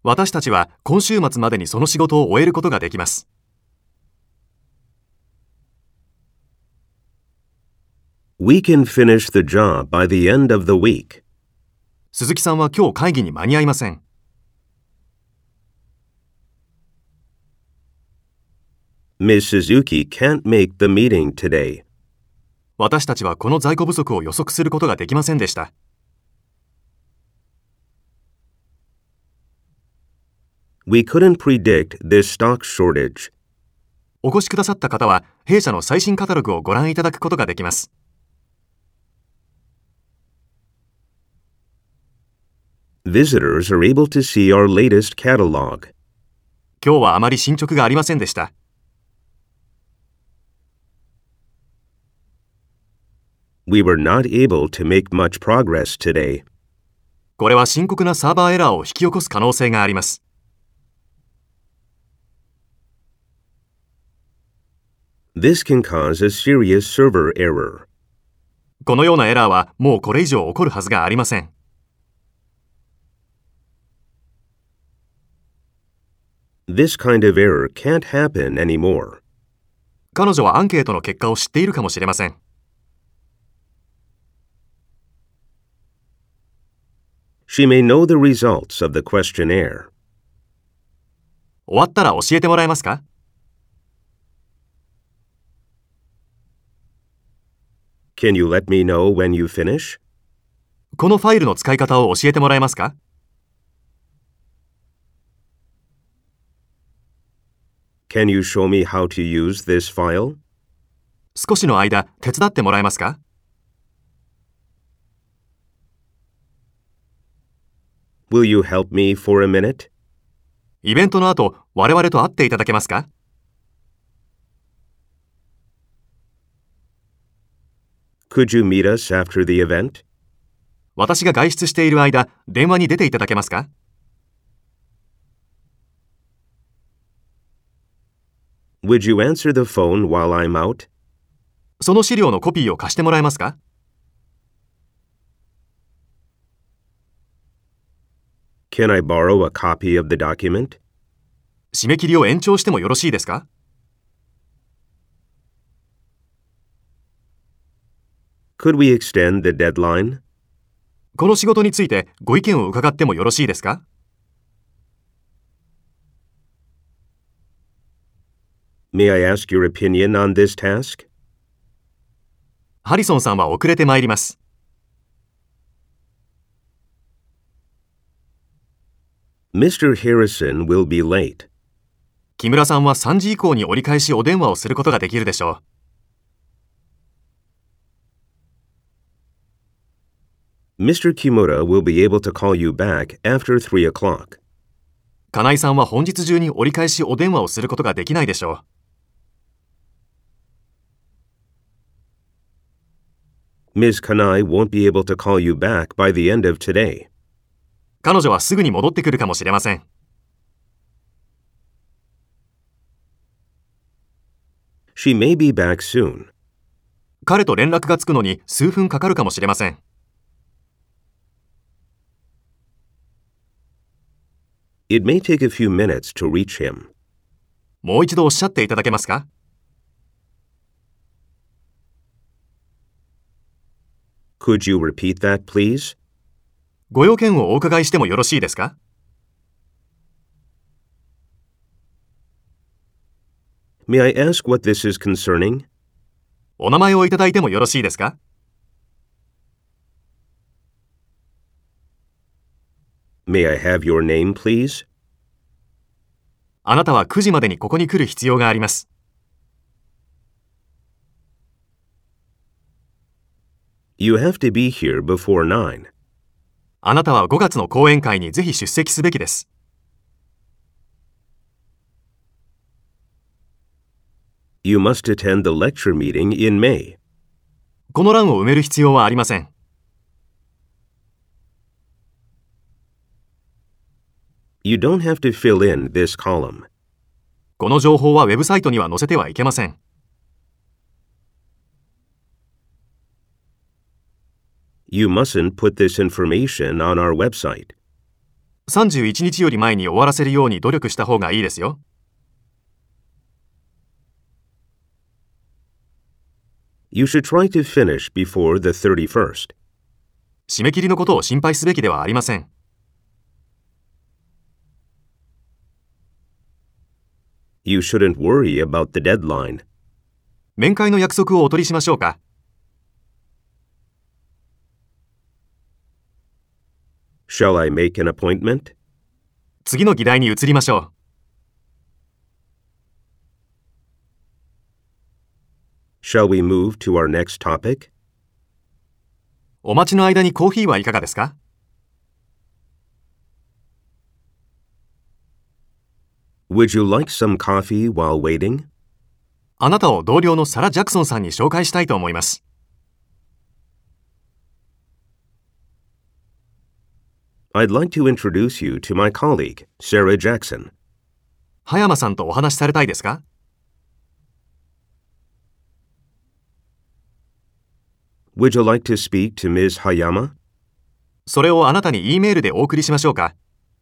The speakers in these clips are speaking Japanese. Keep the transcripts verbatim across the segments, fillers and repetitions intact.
私たちは今週末までにその仕事を終えることができます。 We can finish the job by the end of the week. 鈴木さんは今日会議に間に合いません。 Miz Suzuki can't make the meeting today. 私たちはこの在庫不足を予測することができませんでした。 We couldn't predict this stock shortage. お越しくださった方は弊社の最新カタログをご覧いただくことができます。 Visitors are able to see our latest catalog. 今日はあまり進捗がありませんでした。 We were not able to make much progress today. これは深刻なサーバーエラーを引き起こす可能性があります。 This can cause a serious server error. このようなエラーはもうこれ以上起こるはずがありません。 This kind of error can't happen anymore. 彼女はアンケートの結果を知っているかもしれません。 She may know the results of the questionnaire. 終わったら教えてもらえますか？ Can you let me know when you finish? このファイルの使い方を教えてもらえますか？ Can you show me how to use this file? 少しの間手伝ってもらえますか？ Will you help me for a minute? イベントの後、我々と会っていただけますか？ Could you meet us after the event? 私が外出している間、電話に出ていただけますか？ Would you answer the phone while I'm out? その資料のコピーを貸してもらえますか？ Can I borrow a copy of the document? 締め切りを延長してもよろしいですか？ Could we extend the deadline? この仕事についてご意見を伺ってもよろしいですか？ May I ask your opinion on this task? ハリソンさんは遅れてまいります。 Mister Harrison will be late. 木村さんはさんじ以降に折り返しお電話をすることができるでしょう。Mister Kimura will be able to call you back after three o'clock. 金井さんは本日中に折り返しお電話をすることができないでしょう。Miz Kanai won't be able to call you back by the end of today. 彼女はすぐに戻ってくるかもしれません。 She may be back soon. 彼と連絡がつくのに数分かかるかもしれません。 It may take a few minutes to reach him. もう一度おっしゃっていただけますか？ Could you repeat that, please? ご用件をお伺いしてもよろしいですか？ May I ask what this is concerning? お名前をいただいてもよろしいですか？ May I have your name, please? あなたはくじまでにここに来る必要があります。 You have to be here before nine. あなたはごがつの講演会にぜひ出席すべきです。 You must attend the lecture meeting in May. この欄を埋める必要はありません。 You don't have to fill in this column. この情報はウェブサイトには載せてはいけません。 You mustn't put this information on our website. さんじゅういちにちより前に終わらせるように努力した方がいいですよ。 You should try to finish before the thirty-first. 締め切りのことを心配すべきではありません。 You shouldn't worry about the deadline. 面会の約束をお取りしましょうか。 Shall I make an appointment? 次の議題に移りましょう。 Shall we move to our next topic? お待ちの間にコーヒーはいかがですか？ Would you like some coffee while waiting? あなたを同僚のサラ・ジャクソンさんに紹介したいと思います。 I'd like to introduce you to my colleague, Sarah Jackson. 葉山さんとお話しされたいですか？ Would you like to speak to Miz Hayama? それをあなたに E メールでお送りしましょうか。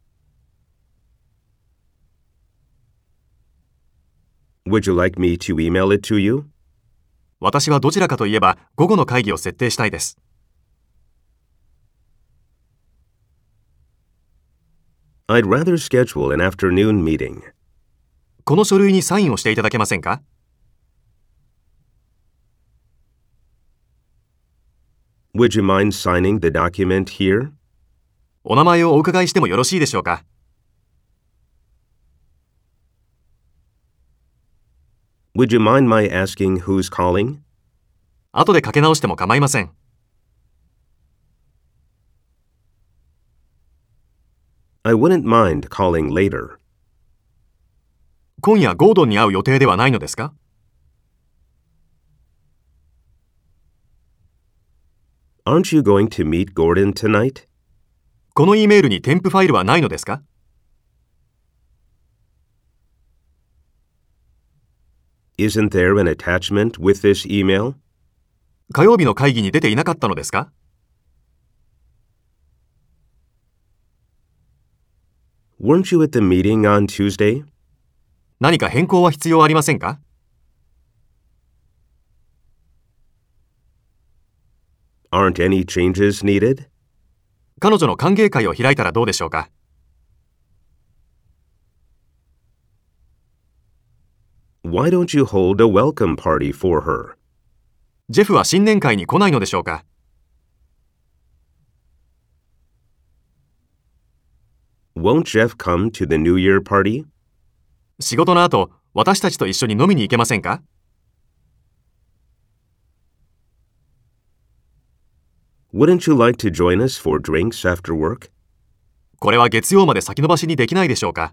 Would you like me to email it to you? 私はどちらかといえば午後の会議を設定したいです。 I'd rather schedule an afternoon meeting. この書類にサインをしていただけませんか？ Would you mind signing the document here? お名前をお伺いしてもよろしいでしょうか？ Would you mind my asking who's calling? 後でかけ直しても構いません。 I wouldn't mind calling later. 今夜ゴードンに会う予定ではないのですか？ Aren't you going to meet Gordon tonight? この E メールに添付ファイルはないのですか？ Isn't there an attachment with this email? 火曜日の会議に出ていなかったのですか？ Weren't you at the meeting on Tuesday? 何か変更は必要ありませんか？ Aren't any changes needed? 彼女の歓迎会を開いたらどうでしょうか？ Why don't you hold a welcome party for her? ジェフは新年会に来ないのでしょうか？ Won't Jeff come to the New Year party? 仕事の後、私たちと一緒に飲みに行けませんか？ Wouldn't you like to join us for drinks after work? これは月曜まで先延ばしにできないでしょうか？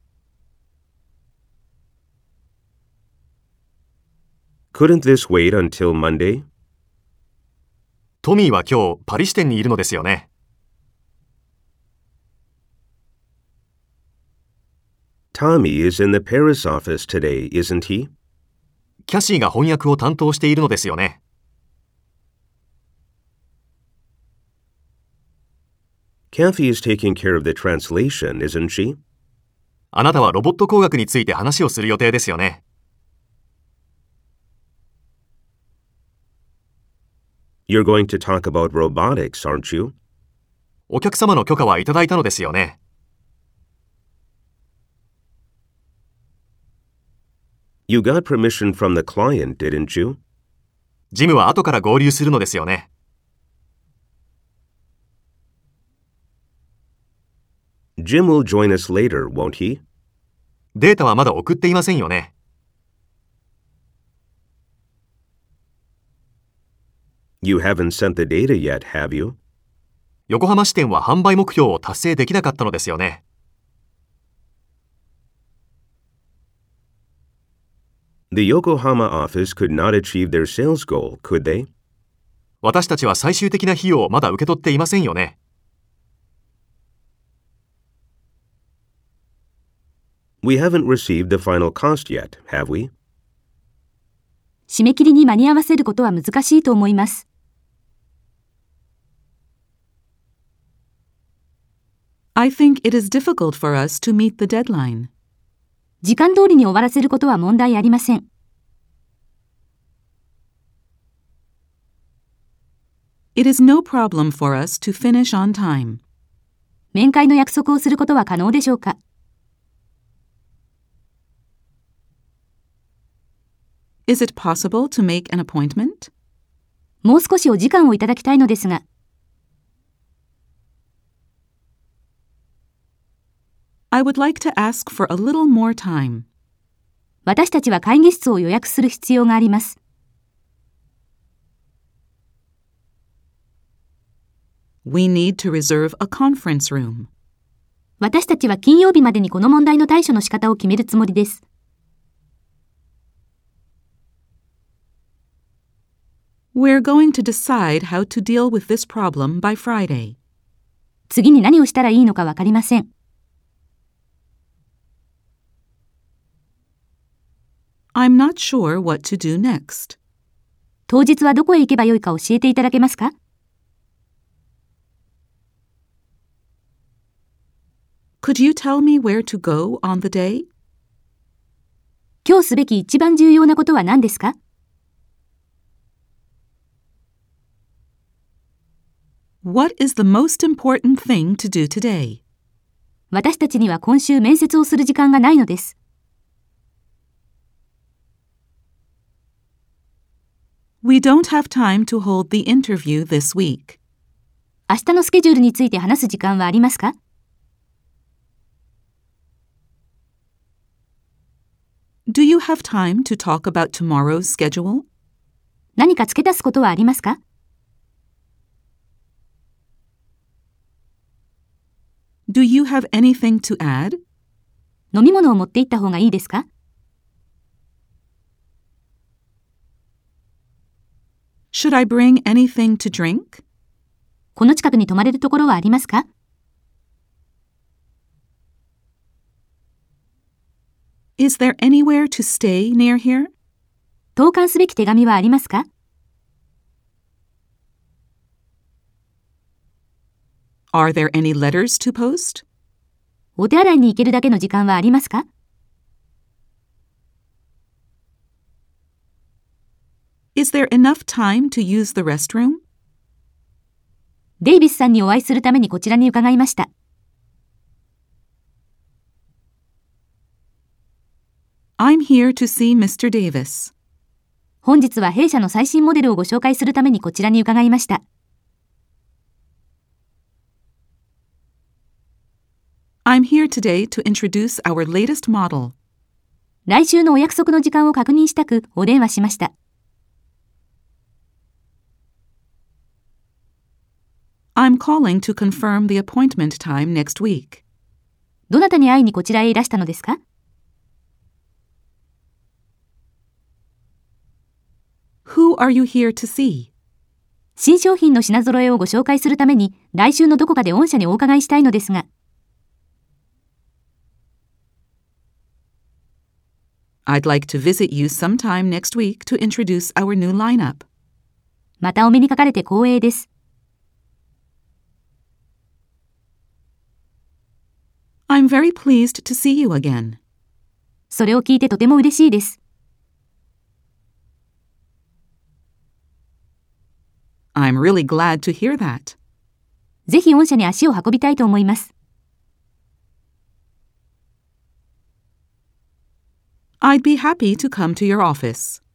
Couldn't this wait until Monday? トミーは今日パリ支店にいるのですよね。 Tommy is in the Paris office today, isn't he? キャシーが翻訳を担当しているのですよね。 Kathy is taking care of the translation, isn't she? あなたはロボット工学について話をする予定ですよね。 You're going to talk about robotics, aren't you? お客様の許可はいただいたのですよね。 You got permission from the client, didn't you? ジムは後から合流するのですよね。 Jim will join us later, won't he? データはまだ送っていませんよね。 You haven't sent the data yet, have you? 横浜支店は販売目標を達成できなかったのですよね。 The Yokohama office could not achieve their sales goal, could they? 私たちは最終的な費用をまだ受け取っていませんよね。 We haven't received the final cost yet, have we? 締め切りに間に合わせることは難しいと思います。 I think it is difficult for us to meet the deadline. 時間通りに終わらせることは問題ありません。 It is no problem for us to finish on time. 面会の約束をすることは可能でしょうか？ Is it possible to make an appointment? もう少しお時間をいただきたいのですが。 I would like to ask for a little more time. 私たちは会議室を予約する必要があります。 We need to reserve a conference room. 私たちは金曜日までにこの問題の対処の仕方を決めるつもりです。 We're going to decide how to deal with this problem by Friday. 次に何をしたらいいのかわかりません。 I'm not sure what to do next. 当日はどこへ行けばよいか教えていただけますか？ Could you tell me where to go on the day? 今日すべき一番重要なことは何ですか？ What is the most important thing to do today? 私たちには今週面接をする時間がないのです。 We don't have time to hold the interview this week. 明日のスケジュールについて話す時間はありますか？ Do you have time to talk about tomorrow's schedule? 何か付け足すことはありますか？ Do you have anything to add? 飲み物を持って行った方がいいですか？ Should I bring anything to drink? この近くに泊まれるところはありますか？ Is there anywhere to stay near here? 投函すべき手紙はありますか？ Are there any letters to post? お手洗いに行けるだけの時間はありますか？ Is there enough time to use the restroom? デイビスさんにお会いするためにこちらに伺いました。 I'm here to see Mister Davis. 本日は弊社の最新モデルをご紹介するためにこちらに伺いました。 I'm here today to introduce our latest model. 来週のお約束の時間を確認したくお電話しました。 I'm calling to confirm the appointment time next week. どなたに会いにこちらへいらしたのですか？ Who are you here to see? 新商品の品揃えをご紹介するために来週のどこかで御社にお伺いしたいのですが。 I'd like to visit you sometime next week to introduce our new lineup. またお目にかかれて光栄です。 I'm very pleased to see you again. それを聞いてとても嬉しいです。 I'm really glad to hear that. ぜひ御社に足を運びたいと思います。 I'd be happy to come to your office.